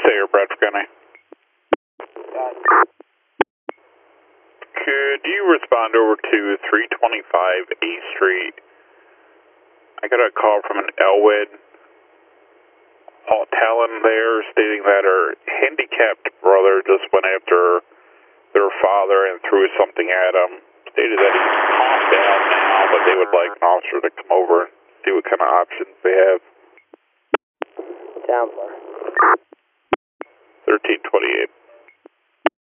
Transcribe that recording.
here, Bradford County. Could you respond over to 325 A Street? I got a call from an Elwood Talon there stating that her handicapped brother just went after their father and threw something at him. Stated that he's calmed down now, but they would like an officer to come over and see what kind of options they have.